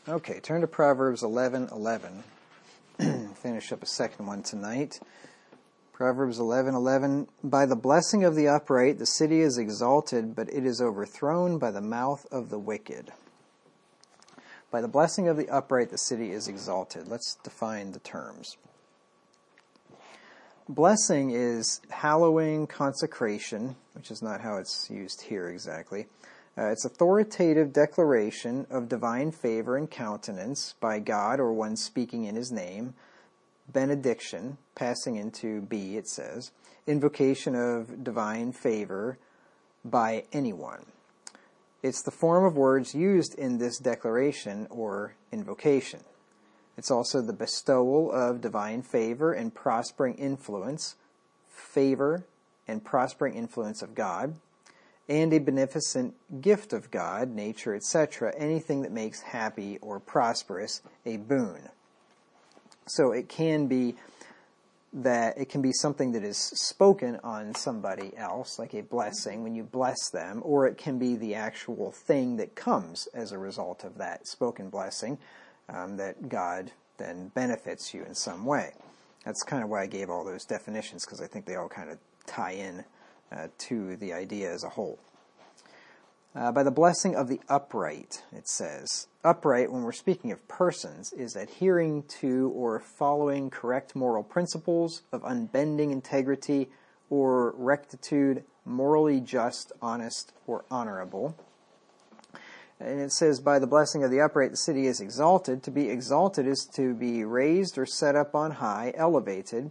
Okay, turn to Proverbs 11:11. Finish up a second one tonight. Proverbs 11:11. By the blessing of the upright the city is exalted, but it is overthrown by the mouth of the wicked. By the blessing of the upright the city is exalted. Let's define the terms. Blessing is hallowing, consecration, which is not how it's used here exactly. It's authoritative declaration of divine favor and countenance by God or one speaking in his name. Benediction, passing into B, it says. Invocation of divine favor by anyone. It's the form of words used in this declaration or invocation. It's also the bestowal of divine favor and prospering influence, favor and prospering influence of God, and a beneficent gift of God, nature, etc., anything that makes happy or prosperous, a boon. So it can be something that is spoken on somebody else, like a blessing when you bless them, or it can be the actual thing that comes as a result of that spoken blessing, that God then benefits you in some way. That's kind of why I gave all those definitions, because I think they all kind of tie in to the idea as a whole. By the blessing of the upright, it says. Upright, when we're speaking of persons, is adhering to or following correct moral principles of unbending integrity or rectitude, morally just, honest, or honorable. And it says, by the blessing of the upright, the city is exalted. To be exalted is to be raised or set up on high, elevated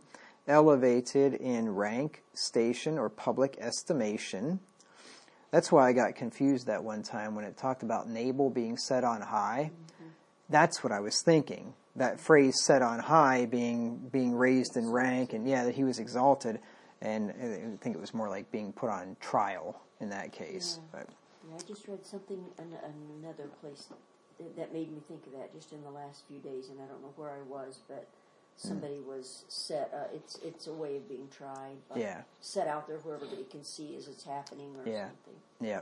in rank, station, or public estimation. That's why I got confused that one time when it talked about Nabal being set on high. Mm-hmm. That's what I was thinking. That phrase, set on high, being raised in rank, and that he was exalted. And I think it was more like being put on trial in that case. Yeah. But I just read something in another place that made me think of that just in the last few days, and I don't know where I was, but somebody was set. It's a way of being tried. But set out there where everybody can see as it's happening or something. Yeah.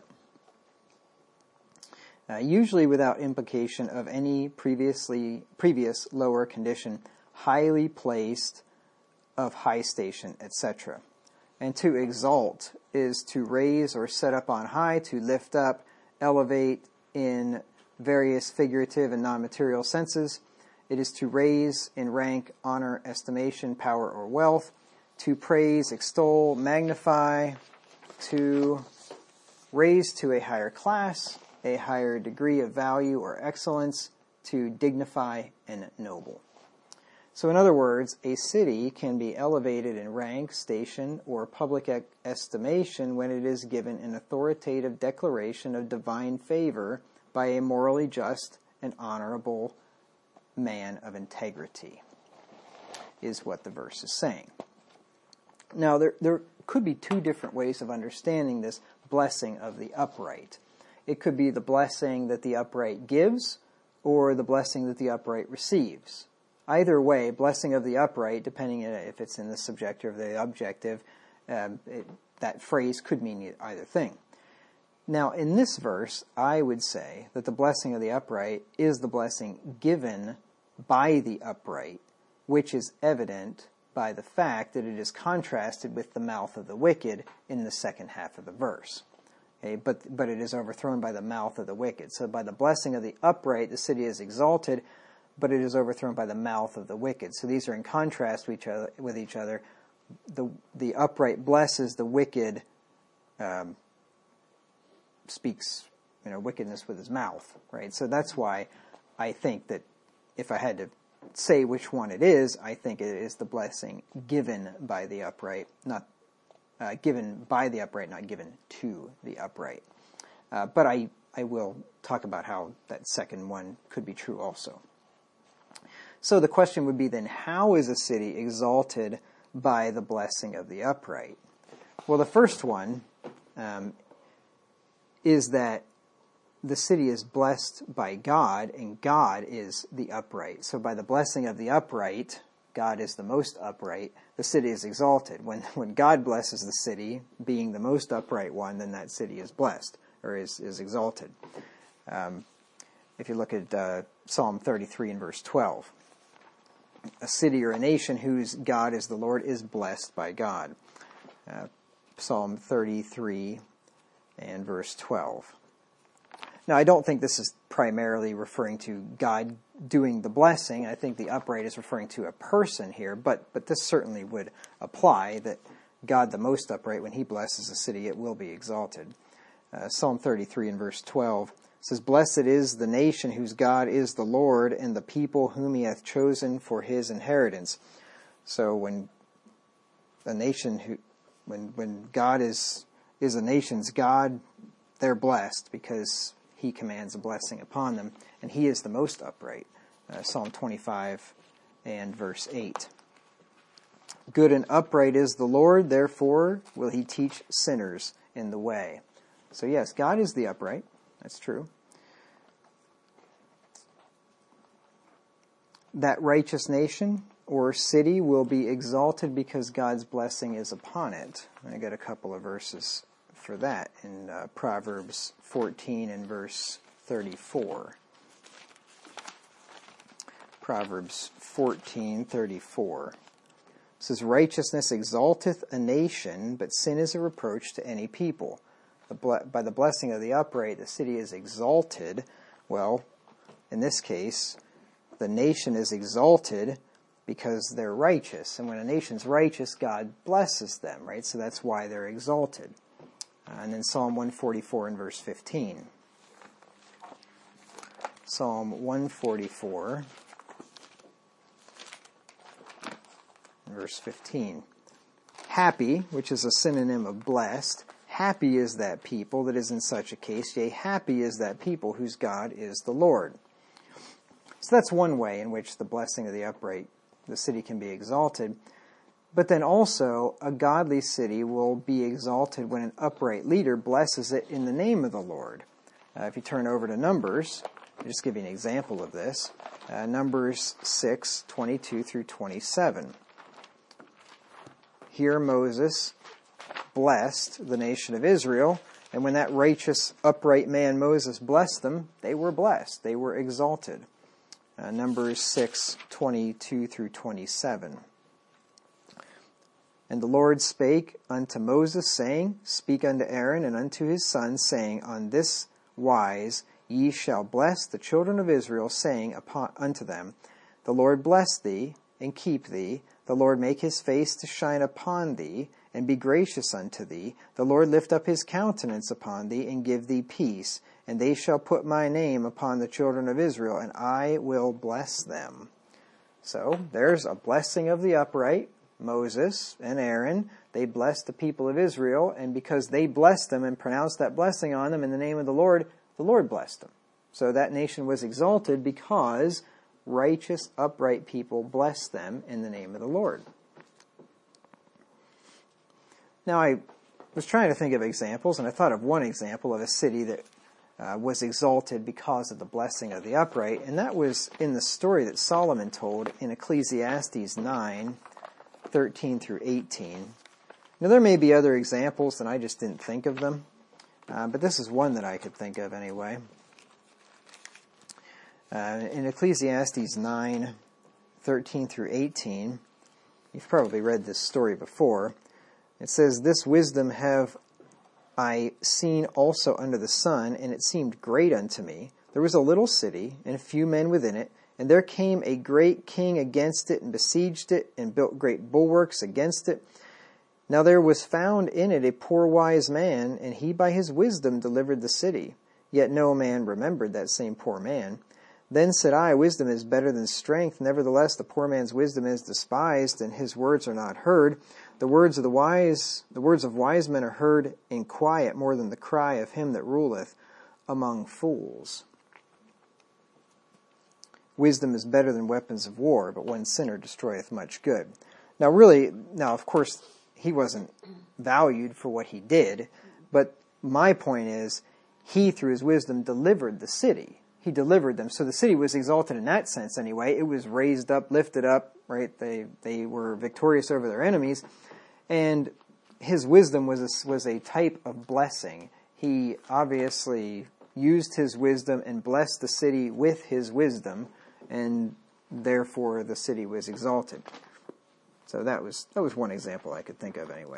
Usually without implication of any previous lower condition, highly placed, of high station, etc. And to exalt is to raise or set up on high, to lift up, elevate in various figurative and non-material senses. It is to raise in rank, honor, estimation, power, or wealth. To praise, extol, magnify. To raise to a higher class, a higher degree of value or excellence. To dignify and ennoble. So in other words, a city can be elevated in rank, station, or public estimation when it is given an authoritative declaration of divine favor by a morally just and honorable man of integrity, is what the verse is saying. Now, there could be two different ways of understanding this blessing of the upright. It could be the blessing that the upright gives, or the blessing that the upright receives. Either way, blessing of the upright, depending on if it's in the subjective or the objective, that phrase could mean either thing. Now, in this verse, I would say that the blessing of the upright is the blessing given by the upright, which is evident by the fact that it is contrasted with the mouth of the wicked in the second half of the verse. Okay, but it is overthrown by the mouth of the wicked. So by the blessing of the upright, the city is exalted, but it is overthrown by the mouth of the wicked. So these are in contrast with each other. The upright blesses, the wicked speaks wickedness with his mouth, right? So that's why I think that if I had to say which one it is, I think it is the blessing given by the upright, not given by the upright, not given to the upright. But I will talk about how that second one could be true also. So the question would be then, how is a city exalted by the blessing of the upright? Well, the first one is that the city is blessed by God, and God is the upright. So by the blessing of the upright, God is the most upright, the city is exalted. When God blesses the city, being the most upright one, then that city is blessed, or is exalted. if you look at Psalm 33 and verse 12. A city or a nation whose God is the Lord is blessed by God. Psalm 33 and verse 12. Now, I don't think this is primarily referring to God doing the blessing. I think the upright is referring to a person here, but this certainly would apply, that God, the most upright, when he blesses a city, it will be exalted. Psalm 33 and verse 12 says, "Blessed is the nation whose God is the Lord, and the people whom he hath chosen for his inheritance." So when a nation when God is a nation's God, they're blessed because he commands a blessing upon them, and he is the most upright. Psalm 25 and verse 8. "Good and upright is the Lord, therefore will he teach sinners in the way." So yes, God is the upright. That's true. "That righteous nation or city will be exalted because God's blessing is upon it." I got a couple of verses for that in Proverbs 14 and verse 34. Proverbs 14:34 says, "Righteousness exalteth a nation, but sin is a reproach to any people." By the blessing of the upright, the city is exalted. Well, in this case, the nation is exalted because they're righteous. And when a nation's righteous, God blesses them, right? So that's why they're exalted. And then Psalm 144 and verse 15. Psalm 144 and verse 15. "Happy," which is a synonym of blessed, "happy is that people that is in such a case, yea, happy is that people whose God is the Lord." So that's one way in which the blessing of the upright, the city can be exalted. But then also, a godly city will be exalted when an upright leader blesses it in the name of the Lord. If you turn over to Numbers, I'll just give you an example of this. Numbers 6:22 through 27. Here Moses blessed the nation of Israel, and when that righteous, upright man Moses blessed them, they were blessed. They were exalted. Numbers 6:22 through 27. "And the Lord spake unto Moses, saying, Speak unto Aaron and unto his sons, saying, On this wise ye shall bless the children of Israel, saying unto them, The Lord bless thee, and keep thee. The Lord make his face to shine upon thee, and be gracious unto thee. The Lord lift up his countenance upon thee, and give thee peace. And they shall put my name upon the children of Israel, and I will bless them." So there's a blessing of the upright. Moses and Aaron, they blessed the people of Israel, and because they blessed them and pronounced that blessing on them in the name of the Lord blessed them. So that nation was exalted because righteous, upright people blessed them in the name of the Lord. Now, I was trying to think of examples, and I thought of one example of a city that was exalted because of the blessing of the upright, and that was in the story that Solomon told in Ecclesiastes 9:13 through 18. Now, there may be other examples, and I just didn't think of them, but this is one that I could think of anyway. In Ecclesiastes 9:13 through 18, you've probably read this story before. It says, "This wisdom have I seen also under the sun, and it seemed great unto me. There was a little city, and a few men within it, and there came a great king against it, and besieged it, and built great bulwarks against it. Now there was found in it a poor wise man, and he by his wisdom delivered the city. Yet no man remembered that same poor man. Then said I, Wisdom is better than strength. Nevertheless, the poor man's wisdom is despised, and his words are not heard. The words of wise men are heard in quiet more than the cry of him that ruleth among fools. Wisdom is better than weapons of war, but one sinner destroyeth much good." Now, of course, he wasn't valued for what he did, but my point is, he, through his wisdom, delivered the city. He delivered them. So the city was exalted in that sense anyway. It was raised up, lifted up, right? They were victorious over their enemies. And his wisdom was a type of blessing. He obviously used his wisdom and blessed the city with his wisdom, and therefore the city was exalted. So that was one example I could think of anyway.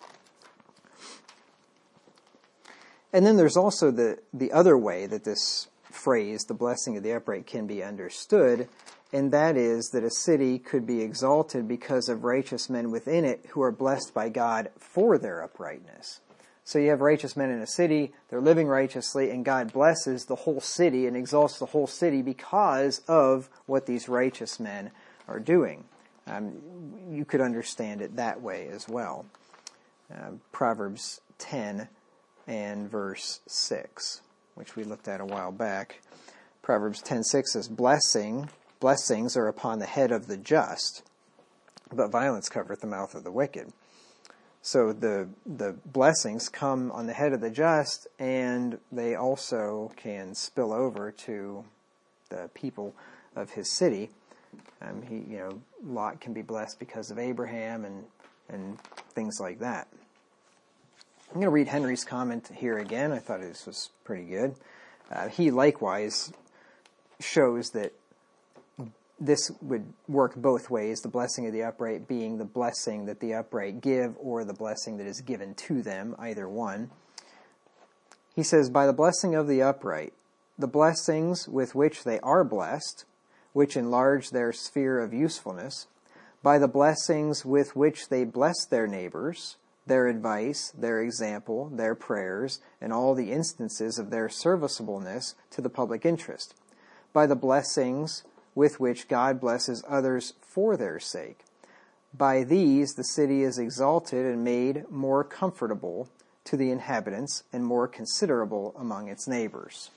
And then there's also the other way that this phrase, the blessing of the upright, can be understood, and that is that a city could be exalted because of righteous men within it who are blessed by God for their uprightness. So you have righteous men in a city, they're living righteously, and God blesses the whole city and exalts the whole city because of what these righteous men are doing. You could understand it that way as well. Proverbs 10 and verse 6, which we looked at a while back. Proverbs 10:6 says, Blessings are upon the head of the just, but violence covereth the mouth of the wicked. So the blessings come on the head of the just, and they also can spill over to the people of his city. Lot can be blessed because of Abraham and things like that. I'm going to read Henry's comment here again. I thought this was pretty good. He likewise shows that this would work both ways, the blessing of the upright being the blessing that the upright give or the blessing that is given to them, either one. He says, by the blessing of the upright, the blessings with which they are blessed, which enlarge their sphere of usefulness, by the blessings with which they bless their neighbors, their advice, their example, their prayers, and all the instances of their serviceableness to the public interest, by the blessings with which God blesses others for their sake. By these the city is exalted and made more comfortable to the inhabitants and more considerable among its neighbors.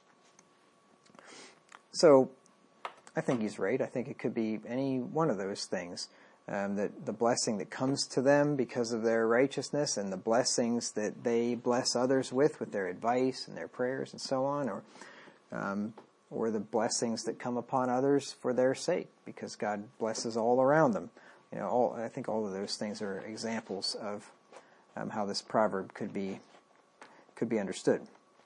So, I think he's right. I think it could be any one of those things. That the blessing that comes to them because of their righteousness and the blessings that they bless others with their advice and their prayers and so on, or the blessings that come upon others for their sake because God blesses all around them. I think all of those things are examples of how this proverb could be understood.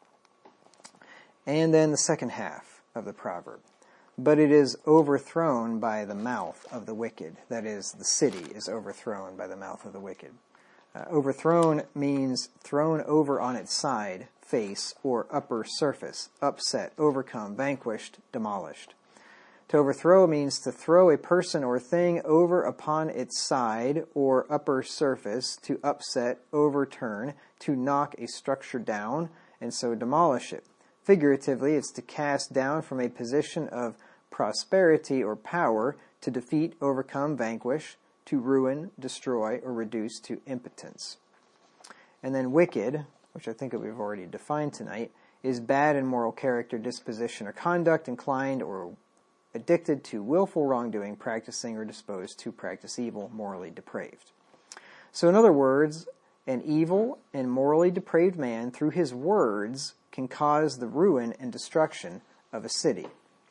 And then the second half of the proverb. But it is overthrown by the mouth of the wicked. That is, the city is overthrown by the mouth of the wicked. Overthrown means thrown over on its side, face, or upper surface, upset, overcome, vanquished, demolished. To overthrow means to throw a person or thing over upon its side or upper surface, to upset, overturn, to knock a structure down, and so demolish it. Figuratively, it's to cast down from a position of prosperity or power, to defeat, overcome, vanquish, to ruin, destroy, or reduce to impotence. And then wicked, which I think we've already defined tonight, is bad in moral character, disposition, or conduct, inclined or addicted to willful wrongdoing, practicing or disposed to practice evil, morally depraved. So in other words, an evil and morally depraved man, through his words, can cause the ruin and destruction of a city.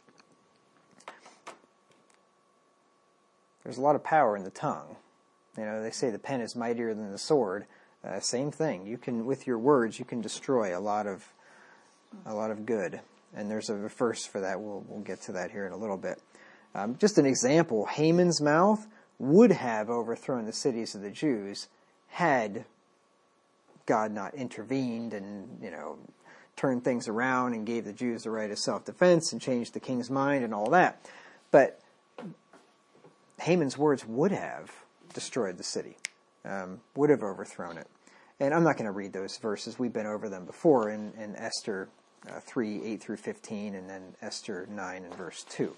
There's a lot of power in the tongue. They say the pen is mightier than the sword. Same thing. You can, with your words, you can destroy a lot of good. And there's a verse for that. We'll get to that here in a little bit. Just an example: Haman's mouth would have overthrown the cities of the Jews had God not intervened and turned things around and gave the Jews the right of self-defense and changed the king's mind and all that. But Haman's words would have destroyed the city, would have overthrown it. And I'm not going to read those verses. We've been over them before in Esther 3, 8 through 15, and then Esther 9 and verse 2.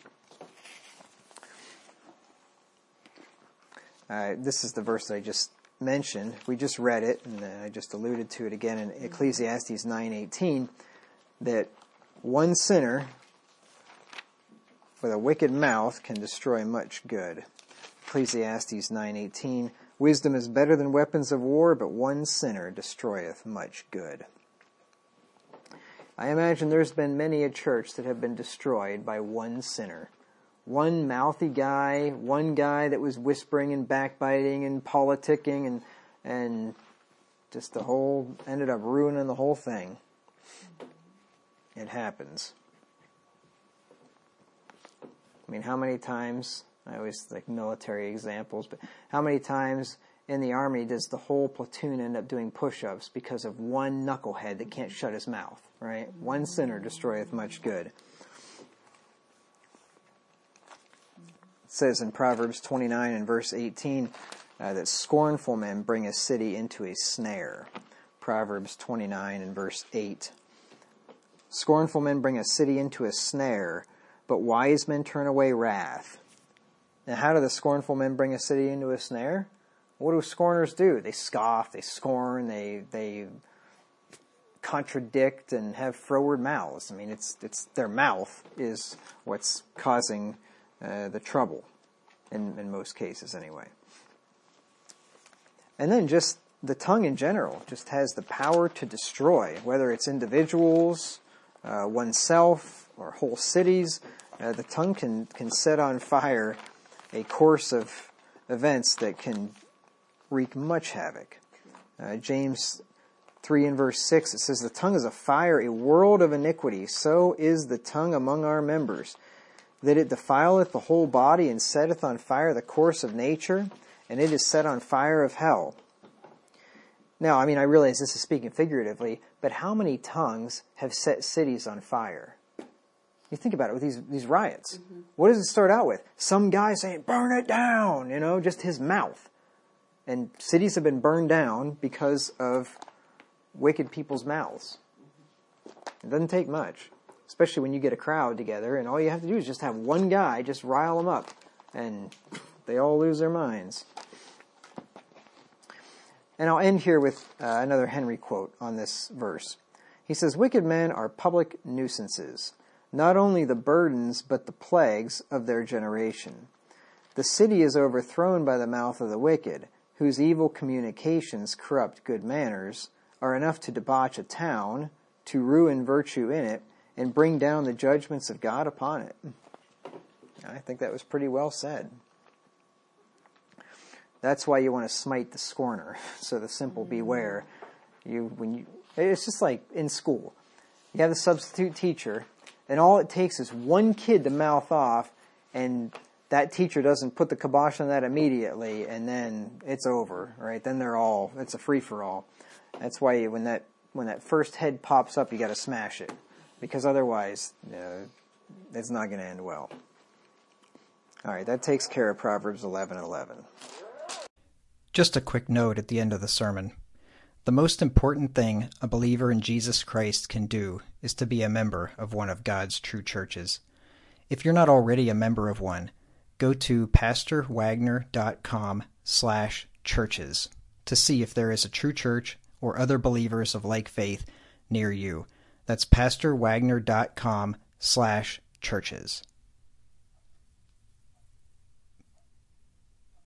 This is the verse that I just mentioned. We just read it, and I just alluded to it again in Ecclesiastes 9:18, that one sinner with a wicked mouth can destroy much good. Ecclesiastes 9:18, wisdom is better than weapons of war, but one sinner destroyeth much good. I imagine there's been many a church that have been destroyed by one sinner. One mouthy guy, one guy that was whispering and backbiting and politicking and just ended up ruining the whole thing. it happens. I mean, how many times, I always like military examples, but how many times in the Army does the whole platoon end up doing push-ups because of one knucklehead that can't shut his mouth, right? One sinner destroyeth much good. It says in Proverbs 29 and verse 18 that scornful men bring a city into a snare. Proverbs 29 and verse 8. Scornful men bring a city into a snare, but wise men turn away wrath. Now, how do the scornful men bring a city into a snare? What do scorners do? They scoff, they scorn, they contradict and have froward mouths. I mean, it's their mouth is what's causing the trouble, in most cases anyway. And then just the tongue in general just has the power to destroy, whether it's individuals, oneself, or whole cities. The tongue can set on fire a course of events that can wreak much havoc. James 3 and verse 6, it says, the tongue is a fire, a world of iniquity. So is the tongue among our members, that it defileth the whole body and setteth on fire the course of nature, and it is set on fire of hell. Now, I mean, I realize this is speaking figuratively, but how many tongues have set cities on fire? You think about it with these riots. Mm-hmm. What does it start out with? Some guy saying, burn it down, just his mouth. And cities have been burned down because of wicked people's mouths. It doesn't take much, especially when you get a crowd together, and all you have to do is just have one guy just rile them up, and they all lose their minds. And I'll end here with another Henry quote on this verse. He says, wicked men are public nuisances, not only the burdens but the plagues of their generation. The city is overthrown by the mouth of the wicked, whose evil communications corrupt good manners, are enough to debauch a town, to ruin virtue in it, and bring down the judgments of God upon it. I think that was pretty well said. That's why you want to smite the scorner. So the simple beware. It's just like in school. You have the substitute teacher, and all it takes is one kid to mouth off, and that teacher doesn't put the kibosh on that immediately, and then it's over, right? Then it's a free-for-all. That's why when that first head pops up, you got to smash it, because otherwise it's not going to end well. All right, that takes care of Proverbs 11:11. Just a quick note at the end of the sermon. The most important thing a believer in Jesus Christ can do is to be a member of one of God's true churches. If you're not already a member of one, go to pastorwagner.com/churches to see if there is a true church or other believers of like faith near you. That's pastorwagner.com/churches.